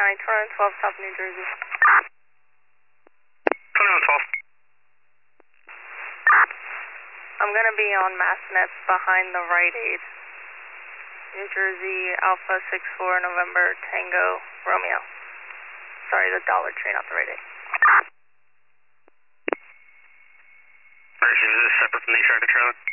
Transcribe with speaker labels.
Speaker 1: 2112 South New Jersey.
Speaker 2: 2112.
Speaker 1: I'm going to be on Massnets behind the Rite Aid. New Jersey, Alpha 64, November, Tango, Romeo. Sorry, the Dollar Tree, not the Rite Aid.
Speaker 2: Alright, is this separate from the tractor trailer?